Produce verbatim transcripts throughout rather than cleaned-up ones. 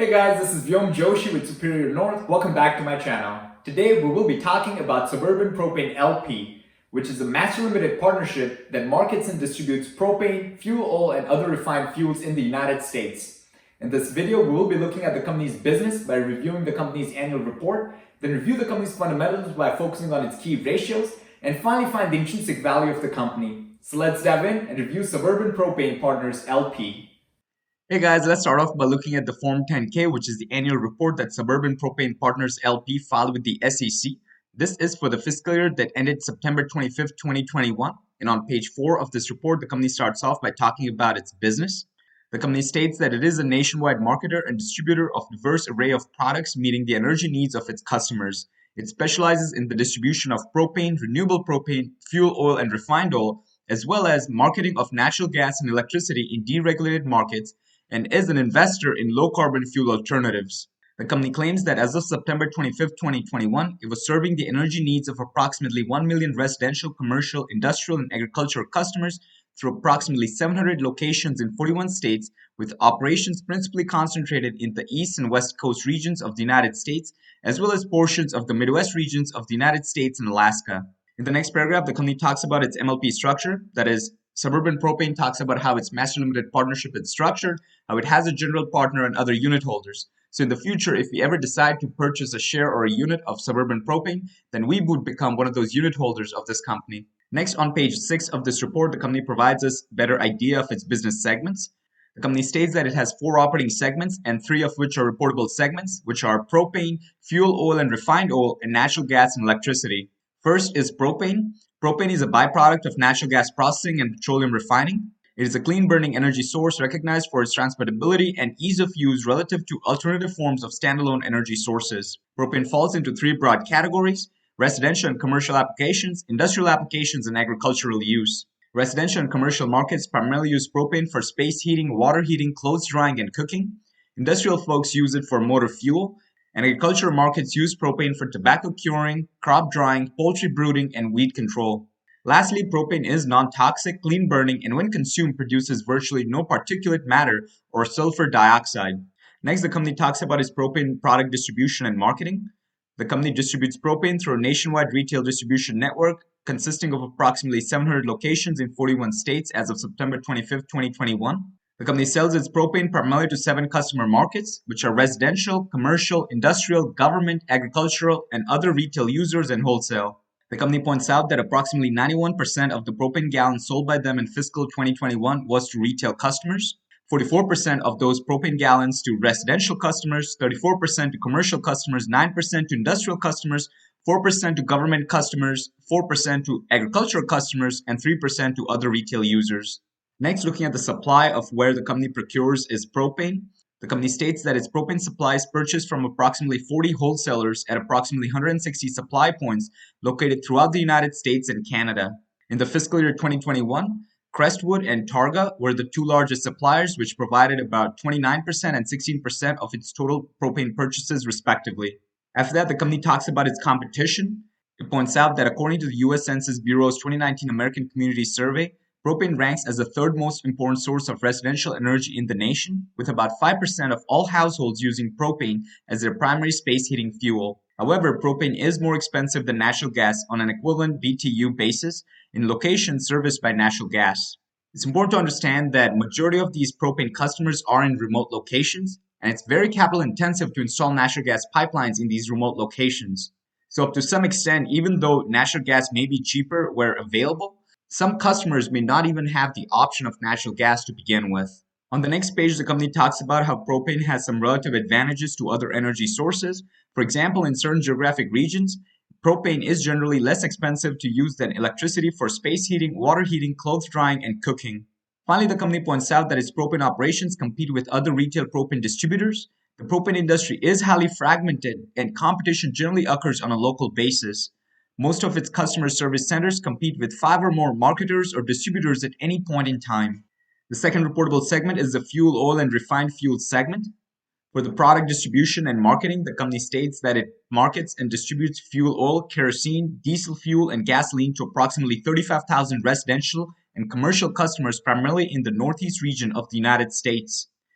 Hey guys, this is Vyom Joshi with Superior North. Welcome back to my channel. Today we will be talking about Suburban Propane L P, which is a master limited partnership that markets and distributes propane, fuel oil, and other refined fuels in the United States. In this video, we will be looking at the company's business by reviewing the company's annual report, then review the company's fundamentals by focusing on its key ratios, and finally find the intrinsic value of the company. So let's dive in and review Suburban Propane Partners L P. Hey guys, let's start off by looking at the Form ten K, which is the annual report that Suburban Propane Partners L P filed with the S E C. This is for the fiscal year that ended September twenty-fifth, twenty twenty-one. And on page four of this report, the company starts off by talking about its business. The company states that it is a nationwide marketer and distributor of a diverse array of products meeting the energy needs of its customers. It specializes in the distribution of propane, renewable propane, fuel oil, and refined oil, as well as marketing of natural gas and electricity in deregulated markets, and is an investor in low-carbon fuel alternatives. The company claims that as of September twenty-fifth, twenty twenty-one, it was serving the energy needs of approximately one million residential, commercial, industrial, and agricultural customers through approximately seven hundred locations in forty-one states, with operations principally concentrated in the East and West Coast regions of the United States, as well as portions of the Midwest regions of the United States and Alaska. In the next paragraph, the company talks about its M L P structure, that is, Suburban Propane talks about how its master limited partnership is structured, how it has a general partner and other unit holders. So in the future, if we ever decide to purchase a share or a unit of Suburban Propane, then we would become one of those unit holders of this company. Next, on page six of this report, the company provides us a better idea of its business segments. The company states that it has four operating segments, and three of which are reportable segments, which are propane, fuel oil and refined oil, and natural gas and electricity. First is propane. Propane is a byproduct of natural gas processing and petroleum refining. It is a clean-burning energy source recognized for its transportability and ease of use relative to alternative forms of standalone energy sources. Propane falls into three broad categories: residential and commercial applications, industrial applications, and agricultural use. Residential and commercial markets primarily use propane for space heating, water heating, clothes drying, and cooking. Industrial folks use it for motor fuel. And agricultural markets use propane for tobacco curing, crop drying, poultry brooding, and weed control. Lastly, propane is non-toxic, clean-burning, and when consumed produces virtually no particulate matter or sulfur dioxide. Next, the company talks about its propane product distribution and marketing. The company distributes propane through a nationwide retail distribution network consisting of approximately seven hundred locations in forty-one states as of September twenty-fifth, twenty twenty-one. The company sells its propane primarily to seven customer markets, which are residential, commercial, industrial, government, agricultural, and other retail users and wholesale. The company points out that approximately ninety-one percent of the propane gallons sold by them in fiscal twenty twenty-one was to retail customers, forty-four percent of those propane gallons to residential customers, thirty-four percent to commercial customers, nine percent to industrial customers, four percent to government customers, four percent to agricultural customers, and three percent to other retail users. Next, looking at the supply of where the company procures its propane, the company states that its propane supply is purchased from approximately forty wholesalers at approximately one hundred sixty supply points located throughout the United States and Canada. In the fiscal year twenty twenty-one, Crestwood and Targa were the two largest suppliers, which provided about twenty-nine percent and sixteen percent of its total propane purchases, respectively. After that, the company talks about its competition. It points out that according to the U S Census Bureau's twenty nineteen American Community Survey, propane ranks as the third most important source of residential energy in the nation, with about five percent of all households using propane as their primary space heating fuel. However, propane is more expensive than natural gas on an equivalent B T U basis in locations serviced by natural gas. It's important to understand that majority of these propane customers are in remote locations, and it's very capital intensive to install natural gas pipelines in these remote locations. So up to some extent, even though natural gas may be cheaper where available, some customers may not even have the option of natural gas to begin with. On the next page, the company talks about how propane has some relative advantages to other energy sources. For example, in certain geographic regions, propane is generally less expensive to use than electricity for space heating, water heating, clothes drying, and cooking. Finally, the company points out that its propane operations compete with other retail propane distributors. The propane industry is highly fragmented, and competition generally occurs on a local basis. Most of its customer service centers compete with five or more marketers or distributors at any point in time. The second reportable segment is the fuel oil and refined fuel segment. For the product distribution and marketing, the company states that it markets and distributes fuel oil, kerosene, diesel fuel, and gasoline to approximately thirty-five thousand residential and commercial customers primarily in the Northeast region of the United States.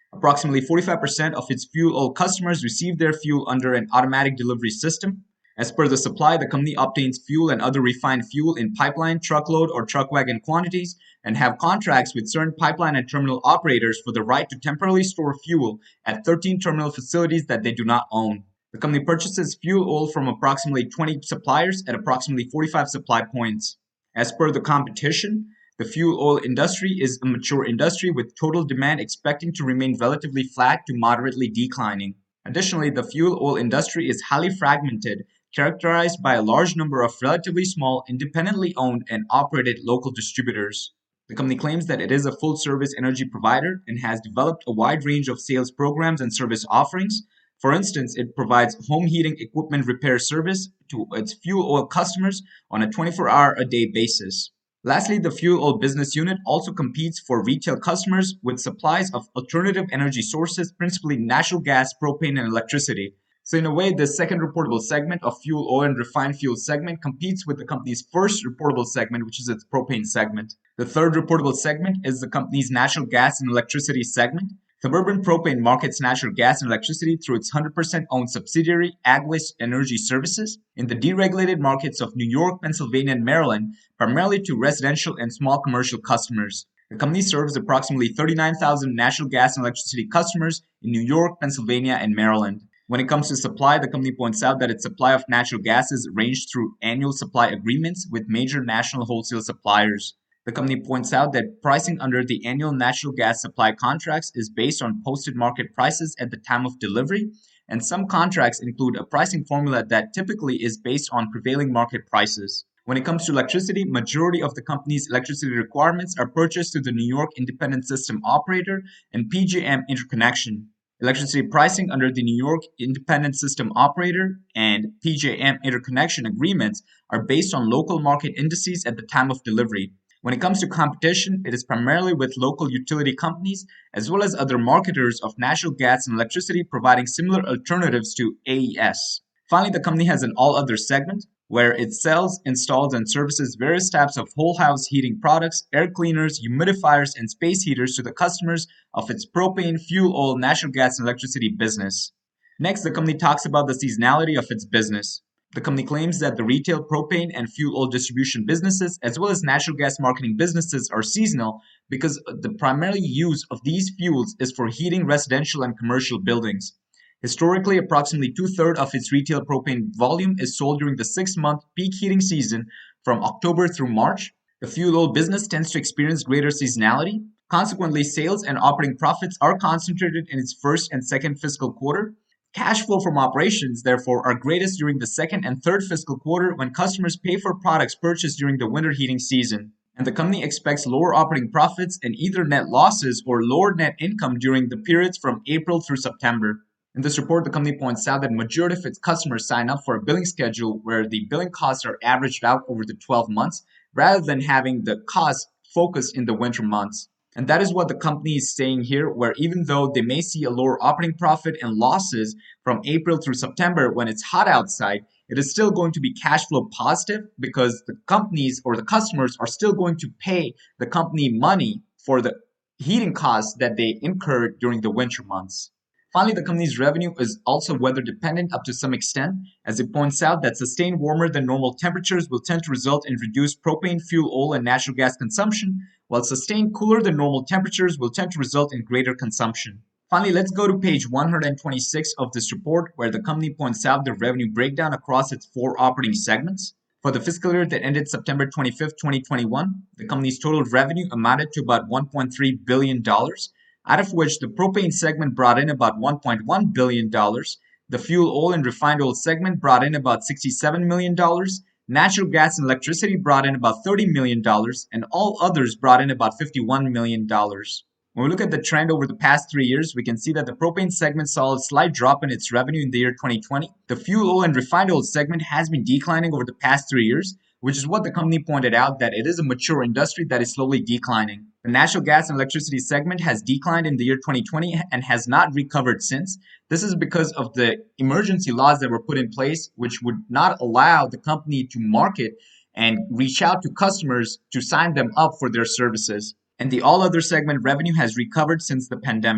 Approximately forty-five percent of its fuel oil customers receive their fuel under an automatic delivery system. As per the supply, the company obtains fuel and other refined fuel in pipeline, truckload, or truck wagon quantities and have contracts with certain pipeline and terminal operators for the right to temporarily store fuel at thirteen terminal facilities that they do not own. The company purchases fuel oil from approximately twenty suppliers at approximately forty-five supply points. As per the competition, the fuel oil industry is a mature industry with total demand expecting to remain relatively flat to moderately declining. Additionally, the fuel oil industry is highly fragmented, characterized by a large number of relatively small, independently owned and operated local distributors. The company claims that it is a full-service energy provider and has developed a wide range of sales programs and service offerings. For instance, it provides home heating equipment repair service to its fuel oil customers on a twenty-four hour a day basis. Lastly, the fuel oil business unit also competes for retail customers with supplies of alternative energy sources, principally natural gas, propane, and electricity. So in a way, the second reportable segment of fuel oil and refined fuel segment competes with the company's first reportable segment, which is its propane segment. The third reportable segment is the company's natural gas and electricity segment. Suburban Propane markets natural gas and electricity through its one hundred percent owned subsidiary, AgWest Energy Services, in the deregulated markets of New York, Pennsylvania, and Maryland, primarily to residential and small commercial customers. The company serves approximately thirty-nine thousand natural gas and electricity customers in New York, Pennsylvania, and Maryland. When it comes to supply, the company points out that its supply of natural gas is arranged through annual supply agreements with major national wholesale suppliers. The company points out that pricing under the annual natural gas supply contracts is based on posted market prices at the time of delivery, and some contracts include a pricing formula that typically is based on prevailing market prices. When it comes to electricity, majority of the company's electricity requirements are purchased through the New York Independent System Operator and P J M interconnection. Electricity pricing under the New York Independent System Operator and P J M interconnection agreements are based on local market indices at the time of delivery. When it comes to competition, it is primarily with local utility companies as well as other marketers of natural gas and electricity providing similar alternatives to A E S. Finally, the company has an all-other segment where it sells, installs, and services various types of whole house heating products, air cleaners, humidifiers, and space heaters to the customers of its propane, fuel oil, natural gas, and electricity business. Next, the company talks about the seasonality of its business. The company claims that the retail propane and fuel oil distribution businesses, as well as natural gas marketing businesses, are seasonal because the primary use of these fuels is for heating residential and commercial buildings. Historically, approximately two-thirds of its retail propane volume is sold during the six-month peak heating season from October through March. The fuel oil business tends to experience greater seasonality. Consequently, sales and operating profits are concentrated in its first and second fiscal quarter. Cash flow from operations, therefore, are greatest during the second and third fiscal quarter when customers pay for products purchased during the winter heating season. And the company expects lower operating profits and either net losses or lower net income during the periods from April through September. In this report, the company points out that majority of its customers sign up for a billing schedule where the billing costs are averaged out over the twelve months rather than having the costs focused in the winter months. And that is what the company is saying here, where even though they may see a lower operating profit and losses from April through September when it's hot outside, it is still going to be cash flow positive because the companies or the customers are still going to pay the company money for the heating costs that they incurred during the winter months. Finally, the company's revenue is also weather dependent up to some extent, as it points out that sustained warmer than normal temperatures will tend to result in reduced propane, fuel oil, and natural gas consumption, while sustained cooler than normal temperatures will tend to result in greater consumption. Finally, let's go to page one hundred twenty-six of this report, where the company points out the revenue breakdown across its four operating segments. For the fiscal year that ended September twenty-fifth, twenty twenty-one, the company's total revenue amounted to about one point three billion dollars, out of which the propane segment brought in about one point one billion dollars, the fuel oil and refined oil segment brought in about sixty-seven million dollars, natural gas and electricity brought in about thirty million dollars, and all others brought in about fifty-one million dollars. When we look at the trend over the past three years, we can see that the propane segment saw a slight drop in its revenue in the year twenty twenty. The fuel oil and refined oil segment has been declining over the past three years, which is what the company pointed out, that it is a mature industry that is slowly declining. The natural gas and electricity segment has declined in the year twenty twenty and has not recovered since. This is because of the emergency laws that were put in place, which would not allow the company to market and reach out to customers to sign them up for their services. And the all other segment revenue has recovered since the pandemic.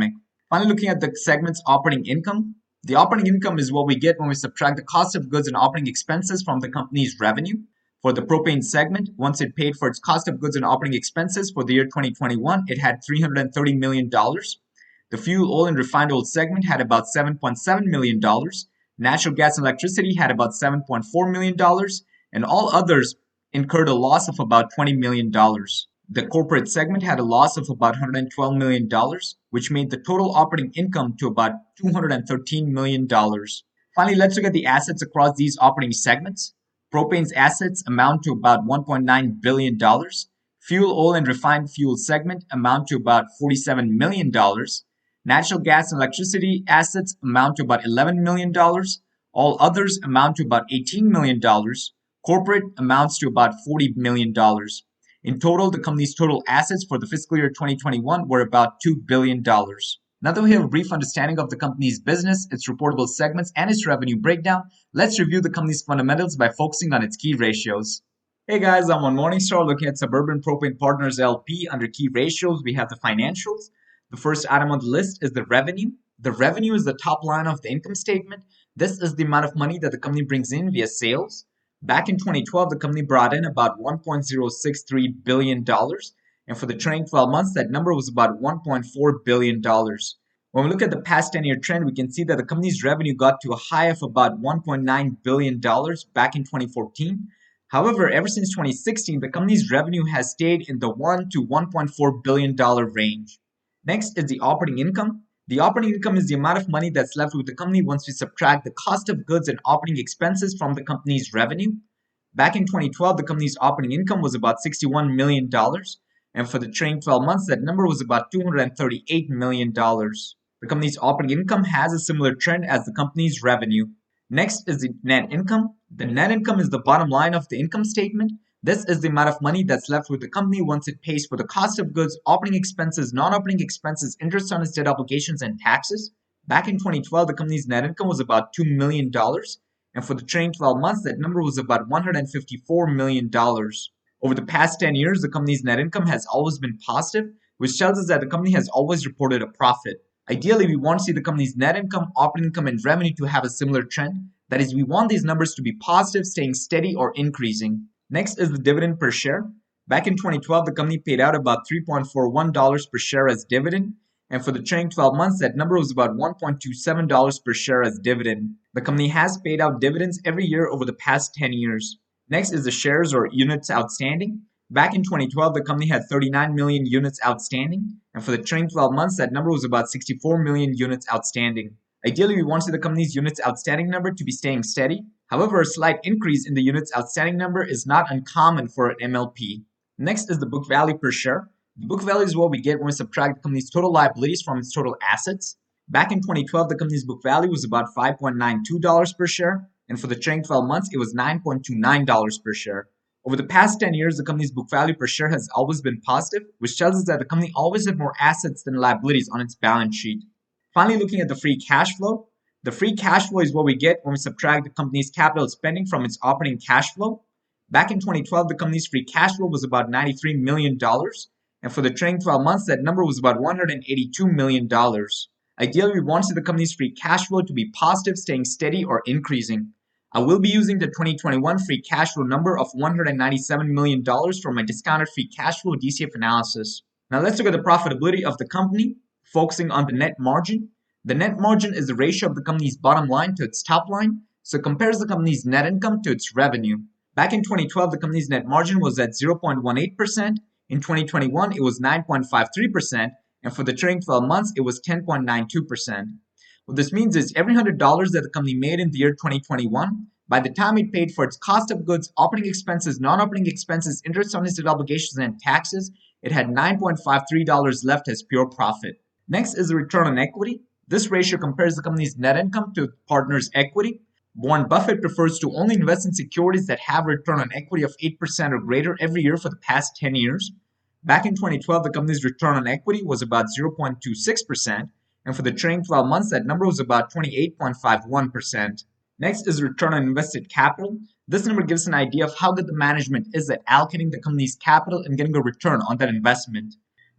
Finally, looking at the segment's operating income. The operating income is what we get when we subtract the cost of goods and operating expenses from the company's revenue. For the propane segment, once it paid for its cost of goods and operating expenses for the year twenty twenty-one, it had three hundred thirty million dollars. The fuel oil and refined oil segment had about seven point seven million dollars. Natural gas and electricity had about seven point four million dollars, and all others incurred a loss of about twenty million dollars. The corporate segment had a loss of about one hundred twelve million dollars, which made the total operating income to about two hundred thirteen million dollars. Finally, let's look at the assets across these operating segments. Propane's assets amount to about one point nine billion dollars. Fuel oil and refined fuel segment amount to about forty-seven million dollars. Natural gas and electricity assets amount to about eleven million dollars. All others amount to about eighteen million dollars. Corporate amounts to about forty million dollars. In total, the company's total assets for the fiscal year twenty twenty-one were about two billion dollars. Now that we have a brief understanding of the company's business, its reportable segments, and its revenue breakdown, let's review the company's fundamentals by focusing on its key ratios. Hey guys, I'm on Morningstar looking at Suburban Propane Partners L P. Under key ratios, we have the financials. The first item on the list is the revenue. The revenue is the top line of the income statement. This is the amount of money that the company brings in via sales. Back in twenty twelve, the company brought in about one point zero six three billion dollars. And for the trailing twelve months, that number was about one point four billion dollars. When we look at the past ten-year trend, we can see that the company's revenue got to a high of about one point nine billion dollars back in twenty fourteen. However, ever since twenty sixteen, the company's revenue has stayed in the one to one point four billion dollars range. Next is the operating income. The operating income is the amount of money that's left with the company once we subtract the cost of goods and operating expenses from the company's revenue. Back in twenty twelve, the company's operating income was about sixty-one million dollars. And for the trailing twelve months, that number was about two hundred thirty-eight million dollars. The company's operating income has a similar trend as the company's revenue. Next is the net income. The net income is the bottom line of the income statement. This is the amount of money that's left with the company once it pays for the cost of goods, operating expenses, non-operating expenses, interest on its debt obligations, and taxes. Back in twenty twelve, the company's net income was about two million dollars. And for the trailing twelve months, that number was about one hundred fifty-four million dollars. Over the past ten years, the company's net income has always been positive, which tells us that the company has always reported a profit. Ideally, we want to see the company's net income, operating income, and revenue to have a similar trend. That is, we want these numbers to be positive, staying steady, or increasing. Next is the dividend per share. Back in twenty twelve, the company paid out about three point four one dollars per share as dividend. And for the trailing twelve months, that number was about one point two seven dollars per share as dividend. The company has paid out dividends every year over the past ten years. Next is the shares or units outstanding. Back in twenty twelve, the company had thirty-nine million units outstanding. And for the trailing twelve months, that number was about sixty-four million units outstanding. Ideally, we want to see the company's units outstanding number to be staying steady. However, a slight increase in the units outstanding number is not uncommon for an M L P. Next is the book value per share. The book value is what we get when we subtract the company's total liabilities from its total assets. Back in twenty twelve, the company's book value was about five point nine two dollars per share. And for the trailing twelve months, it was nine point two nine dollars per share. Over the past ten years, the company's book value per share has always been positive, which tells us that the company always had more assets than liabilities on its balance sheet. Finally, looking at the free cash flow. The free cash flow is what we get when we subtract the company's capital spending from its operating cash flow. Back in twenty twelve, the company's free cash flow was about ninety-three million dollars. And for the trailing twelve months, that number was about one hundred eighty-two million dollars. Ideally, we want to see the company's free cash flow to be positive, staying steady, or increasing. I will be using the twenty twenty-one free cash flow number of one hundred ninety-seven million dollars for my discounted free cash flow D C F analysis. Now let's look at the profitability of the company, focusing on the net margin. The net margin is the ratio of the company's bottom line to its top line, so it compares the company's net income to its revenue. Back in twenty twelve, the company's net margin was at zero point one eight percent. In twenty twenty-one, it was nine point five three percent, and for the trailing twelve months, it was ten point nine two percent. What this means is every one hundred dollars that the company made in the year twenty twenty-one, by the time it paid for its cost of goods, operating expenses, non-operating expenses, interest on its debt obligations, and taxes, it had nine point five three dollars left as pure profit. Next is the return on equity. This ratio compares the company's net income to partners' equity. Warren Buffett prefers to only invest in securities that have a return on equity of eight percent or greater every year for the past ten years. Back in twenty twelve, the company's return on equity was about zero point two six percent, and for the trailing twelve months, that number was about twenty-eight point five one percent. Next is return on invested capital. This number gives an idea of how good the management is at allocating the company's capital and getting a return on that investment.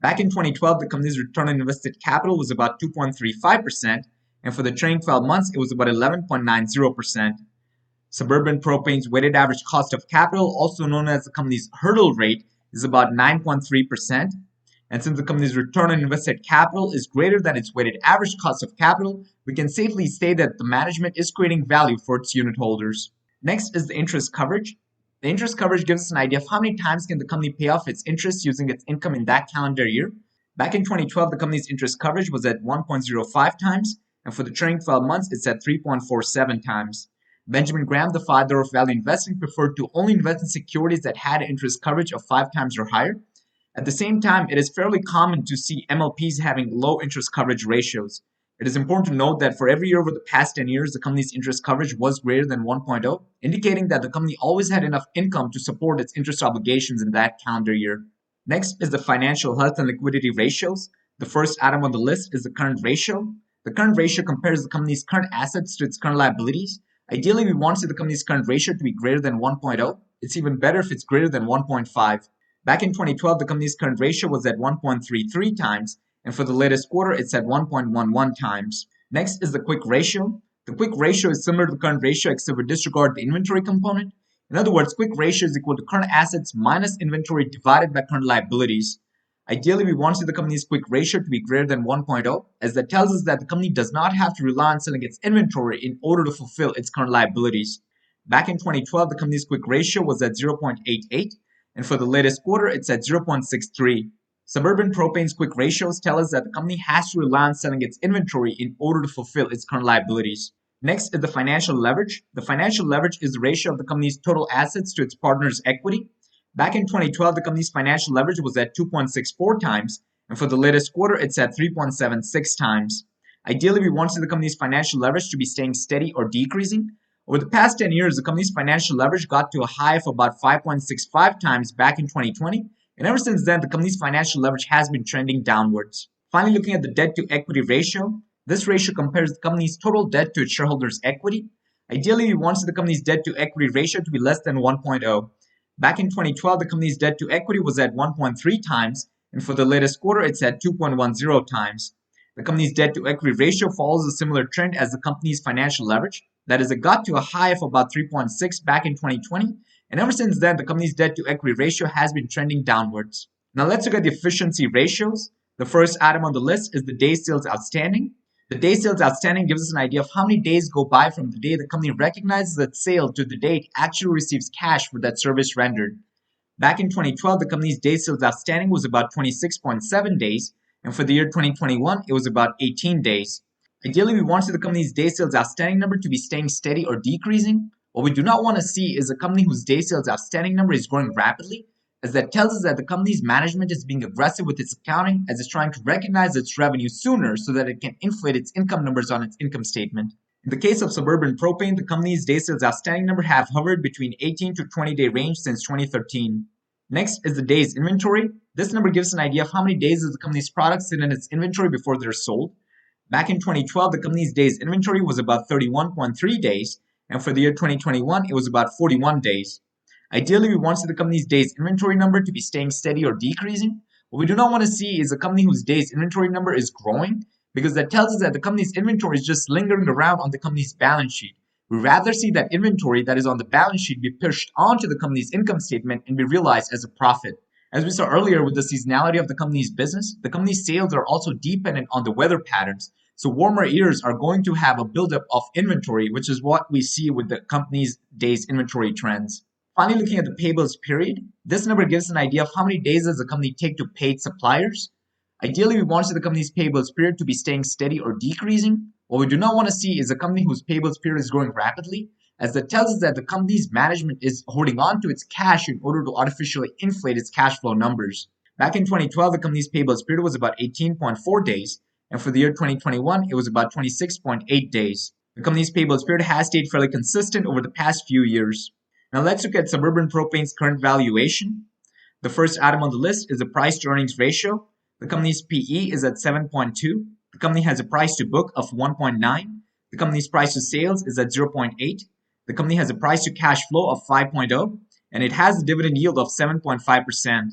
Back in twenty twelve, the company's return on invested capital was about two point three five percent, and for the trailing twelve months, it was about eleven point nine zero percent. Suburban Propane's weighted average cost of capital, also known as the company's hurdle rate, is about nine point three percent. And since the company's return on invested capital is greater than its weighted average cost of capital, we can safely say that the management is creating value for its unit holders. Next is the interest coverage. The interest coverage gives us an idea of how many times can the company pay off its interest using its income in that calendar year. Back in twenty twelve, the company's interest coverage was at one point zero five times, and for the trailing twelve months, it's at three point four seven times. Benjamin Graham, the father of value investing, preferred to only invest in securities that had interest coverage of five times or higher. At the same time, it is fairly common to see M L Ps having low interest coverage ratios. It is important to note that for every year over the past ten years, the company's interest coverage was greater than one point zero, indicating that the company always had enough income to support its interest obligations in that calendar year. Next is the financial health and liquidity ratios. The first item on the list is the current ratio. The current ratio compares the company's current assets to its current liabilities. Ideally, we want to see the company's current ratio to be greater than one point zero. It's even better if it's greater than one point five. Back in twenty twelve, the company's current ratio was at one point three three times, and for the latest quarter, it's at one point one one times. Next is the quick ratio. The quick ratio is similar to the current ratio except we disregard the inventory component. In other words, quick ratio is equal to current assets minus inventory divided by current liabilities. Ideally, we want to see the company's quick ratio to be greater than one point zero, as that tells us that the company does not have to rely on selling its inventory in order to fulfill its current liabilities. Back in twenty twelve, the company's quick ratio was at zero point eight eight, and for the latest quarter, it's at zero point six three. Suburban Propane's quick ratios tell us that the company has to rely on selling its inventory in order to fulfill its current liabilities. Next is the financial leverage. The financial leverage is the ratio of the company's total assets to its partner's equity. Back in twenty twelve, the company's financial leverage was at two point six four times, and for the latest quarter, it's at three point seven six times. Ideally, we want to see the company's financial leverage to be staying steady or decreasing. Over the past ten years, the company's financial leverage got to a high of about five point six five times back in twenty twenty, and ever since then, the company's financial leverage has been trending downwards. Finally, looking at the debt-to-equity ratio, this ratio compares the company's total debt to its shareholders' equity. Ideally, we want to see the company's debt-to-equity ratio to be less than one point zero. Back in twenty twelve, the company's debt-to-equity was at one point three times, and for the latest quarter, it's at two point one zero times. The company's debt-to-equity ratio follows a similar trend as the company's financial leverage. That is, it got to a high of about three point six back in twenty twenty, and ever since then, the company's debt-to-equity ratio has been trending downwards. Now let's look at the efficiency ratios. The first item on the list is the days sales outstanding. The days sales outstanding gives us an idea of how many days go by from the day the company recognizes that sale to the date actually receives cash for that service rendered. Back in twenty twelve, the company's days sales outstanding was about twenty-six point seven days, and for the year twenty twenty-one, it was about eighteen days. Ideally, we want to see the company's days sales outstanding number to be staying steady or decreasing. What we do not want to see is a company whose days sales outstanding number is growing rapidly, as that tells us that the company's management is being aggressive with its accounting as it's trying to recognize its revenue sooner so that it can inflate its income numbers on its income statement. In the case of Suburban Propane, the company's days sales outstanding number have hovered between eighteen to twenty day range since twenty thirteen. Next is the days inventory. This number gives an idea of how many days does the company's products sit in its inventory before they're sold. Back in twenty twelve, the company's days inventory was about thirty-one point three days, and for the year twenty twenty-one, it was about forty-one days. Ideally, we want to see the company's days inventory number to be staying steady or decreasing. What we do not want to see is a company whose days inventory number is growing, because that tells us that the company's inventory is just lingering around on the company's balance sheet. We rather see that inventory that is on the balance sheet be pushed onto the company's income statement and be realized as a profit. As we saw earlier with the seasonality of the company's business, the company's sales are also dependent on the weather patterns. So warmer years are going to have a buildup of inventory, which is what we see with the company's days inventory trends. Finally, looking at the payables period, this number gives an idea of how many days does the company take to pay its suppliers. Ideally, we want to see the company's payables period to be staying steady or decreasing. What we do not want to see is a company whose payables period is growing rapidly, as that tells us that the company's management is holding on to its cash in order to artificially inflate its cash flow numbers. Back in twenty twelve, the company's payables period was about eighteen point four days, and for the year twenty twenty-one, it was about twenty-six point eight days. The company's payables period has stayed fairly consistent over the past few years. Now let's look at Suburban Propane's current valuation. The first item on the list is the price to earnings ratio. The company's P E is at seven point two. The company has a price to book of one point nine. The company's price to sales is at zero point eight. The company has a price to cash flow of five point zero, and it has a dividend yield of seven point five percent.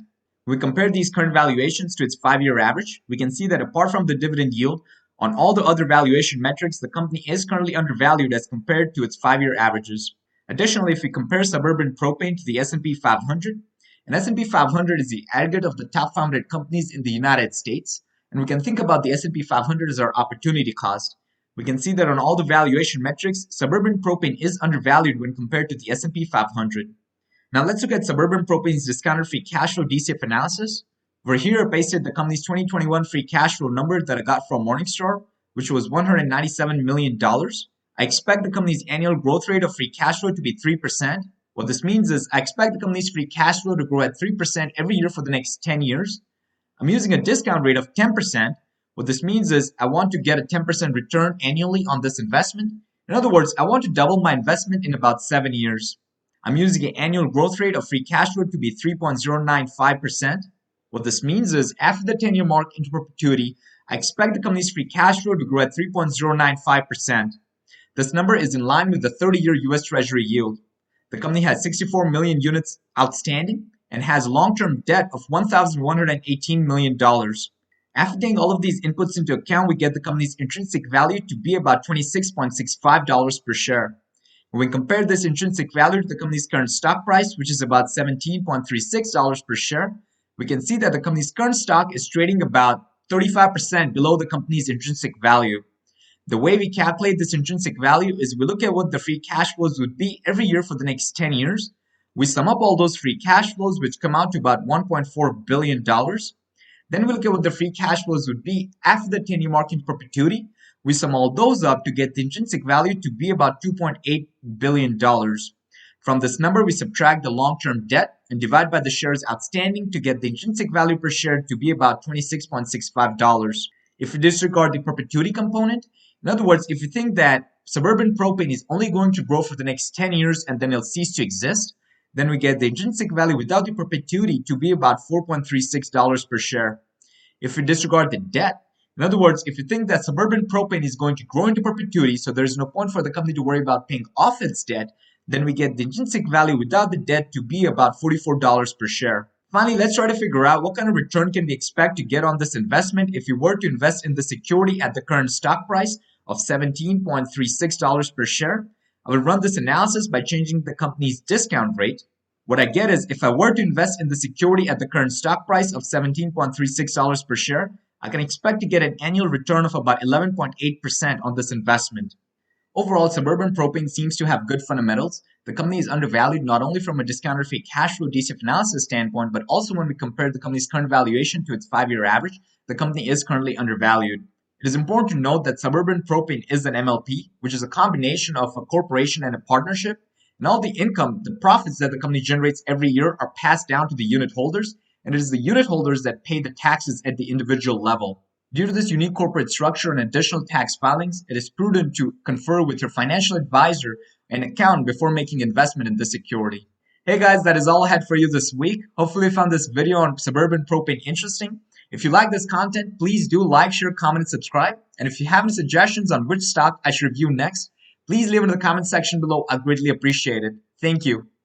When we compare these current valuations to its five-year average, we can see that apart from the dividend yield, on all the other valuation metrics, the company is currently undervalued as compared to its five-year averages. Additionally, if we compare Suburban Propane to the S and P five hundred, and S and P five hundred is the aggregate of the top five hundred companies in the United States, and we can think about the S and P five hundred as our opportunity cost. We can see that on all the valuation metrics, Suburban Propane is undervalued when compared to the S and P five hundred. Now let's look at Suburban Propane's discounted free cash flow D C F analysis. Over here, I pasted the company's twenty twenty-one free cash flow number that I got from Morningstar, which was one hundred ninety-seven million dollars. I expect the company's annual growth rate of free cash flow to be three percent. What this means is I expect the company's free cash flow to grow at three percent every year for the next ten years. I'm using a discount rate of ten percent. What this means is I want to get a ten percent return annually on this investment. In other words, I want to double my investment in about seven years. I'm using an annual growth rate of free cash flow to be three point zero nine five percent. What this means is after the ten-year mark into perpetuity, I expect the company's free cash flow to grow at three point zero nine five percent. This number is in line with the thirty-year U S Treasury yield. The company has sixty-four million units outstanding and has long-term debt of one thousand one hundred eighteen million dollars. After taking all of these inputs into account, we get the company's intrinsic value to be about twenty-six point six five dollars per share. When we compare this intrinsic value to the company's current stock price, which is about seventeen point three six dollars per share, we can see that the company's current stock is trading about thirty-five percent below the company's intrinsic value. The way we calculate this intrinsic value is we look at what the free cash flows would be every year for the next ten years. We sum up all those free cash flows, which come out to about one point four billion dollars. Then we look at what the free cash flows would be after the ten-year mark in perpetuity. We sum all those up to get the intrinsic value to be about two point eight billion dollars. From this number, we subtract the long-term debt and divide by the shares outstanding to get the intrinsic value per share to be about twenty-six point six five dollars. If we disregard the perpetuity component, in other words, if you think that Suburban Propane is only going to grow for the next ten years and then it'll cease to exist, then we get the intrinsic value without the perpetuity to be about four point three six dollars per share. If we disregard the debt, in other words, if you think that Suburban Propane is going to grow into perpetuity, so there's no point for the company to worry about paying off its debt, then we get the intrinsic value without the debt to be about forty-four dollars per share. Finally, let's try to figure out what kind of return can we expect to get on this investment if we were to invest in the security at the current stock price of seventeen point three six dollars per share. I will run this analysis by changing the company's discount rate. What I get is if I were to invest in the security at the current stock price of seventeen point three six dollars per share, I can expect to get an annual return of about eleven point eight percent on this investment. Overall, Suburban Propane seems to have good fundamentals. The company is undervalued not only from a discounted free cash flow D C F analysis standpoint, but also when we compare the company's current valuation to its five-year average, the company is currently undervalued. It is important to note that Suburban Propane is an M L P, which is a combination of a corporation and a partnership, and all the income, the profits that the company generates every year are passed down to the unit holders, and it is the unit holders that pay the taxes at the individual level. Due to this unique corporate structure and additional tax filings, it is prudent to confer with your financial advisor and account before making investment in this security. Hey guys, that is all I had for you this week. Hopefully you found this video on Suburban Propane interesting. If you like this content, please do like, share, comment, and subscribe. And if you have any suggestions on which stock I should review next, please leave it in the comment section below. I'd greatly appreciate it. Thank you.